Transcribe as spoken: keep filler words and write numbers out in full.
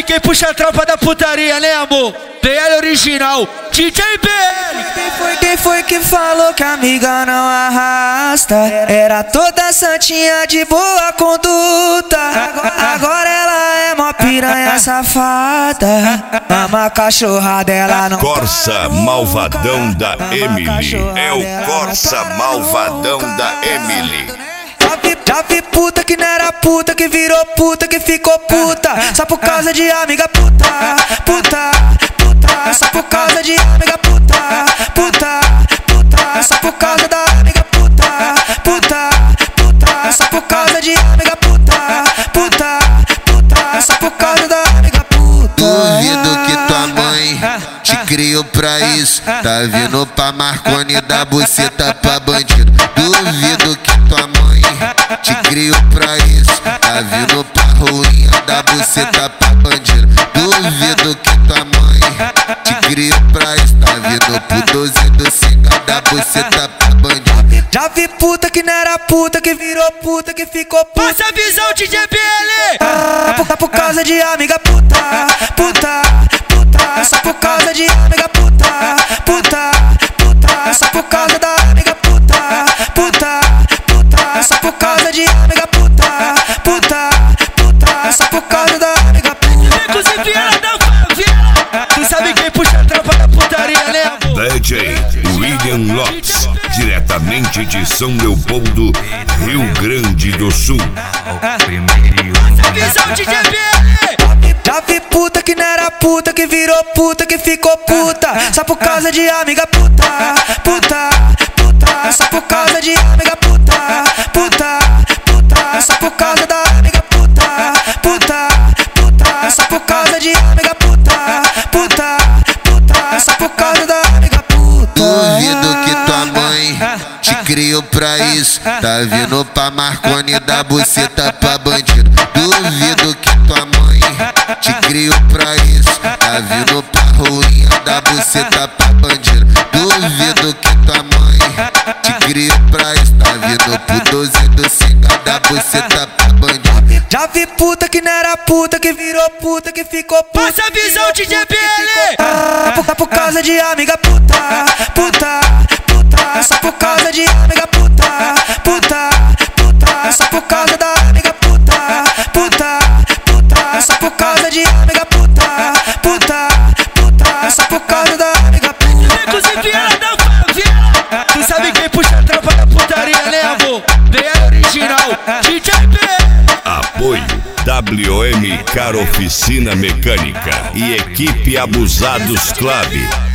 quem puxa a tropa da putaria, né, amor? B L original, D J B L. Quem foi, quem foi que falou que a amiga não arrasta? Era toda santinha de boa conduta. Agora, agora ela é mó piranha safada. Ama a cachorra dela não. Corsa malvadão da Emily. É o Corsa malvadão da Emily. Já vi, já vi puta que não era puta, que virou puta, que ficou puta só por causa de amiga puta, puta, puta, só por causa de amiga puta, puta, puta, só por causa da amiga puta, puta, puta, só por causa de amiga puta, puta, puta, só por causa da amiga puta. Duvido que tua mãe te criou pra isso. Tá vindo pra Marconi, da buceta pra bandido. Duvido que tua mãe te criou pra isso. Tá vindo pra ruinha, da buceta pra bandido. Duvido que tua mãe te criou pra isso. Tá vindo pro doze do cinco, da buceta pra bandido. Já vi puta que não era puta, que virou puta, que ficou puta. Passa a visão, D J B L. Ah, por, por causa de amiga puta, puta, puta, só por causa de amiga puta, puta, puta, só por causa da amiga puta, puta, puta, só por causa de amiga puta, puta, puta, só por causa da amiga puta. Inclusive ela da favela. Tu sabe quem puxa a tropa da putaria, né, amor? D J William Lopes, diretamente de São Leopoldo, Rio Grande do Sul. Passa a visão, D J B L. Já vi puta que não era puta, que virou puta, que ficou puta só por causa de amiga puta, puta, puta, só por causa de amiga puta, puta, puta, só por causa da amiga puta, puta, puta, só por causa de amiga puta, puta, puta, só por causa da amiga puta. Duvido que tua mãe te criou pra isso. Tá vindo pra Marconi, da buceta pra bandido. Duvido que tua mãe te criou pra isso. Tá vindo pra ruinha, da buceta pra bandido. Duvido que tua mãe te criou pra isso. Tá vindo pro doze do cinco, da buceta pra bandido. Já vi puta que não era puta, que virou puta, que ficou puta. Passa a visão, D J B L. Ah, por, por causa de amiga puta, puta, puta, só por causa de amiga puta, puta, puta, só por causa da amiga puta, puta, puta, só por causa de amiga puta, puta, puta, só por causa da amiga puta. Inclusive ela da favela. Tu sabe quem puxa a tropa da putaria, né, amor? B L original, D J B L. Apoio W M Car Oficina Mecânica e Equipe Abusados Club.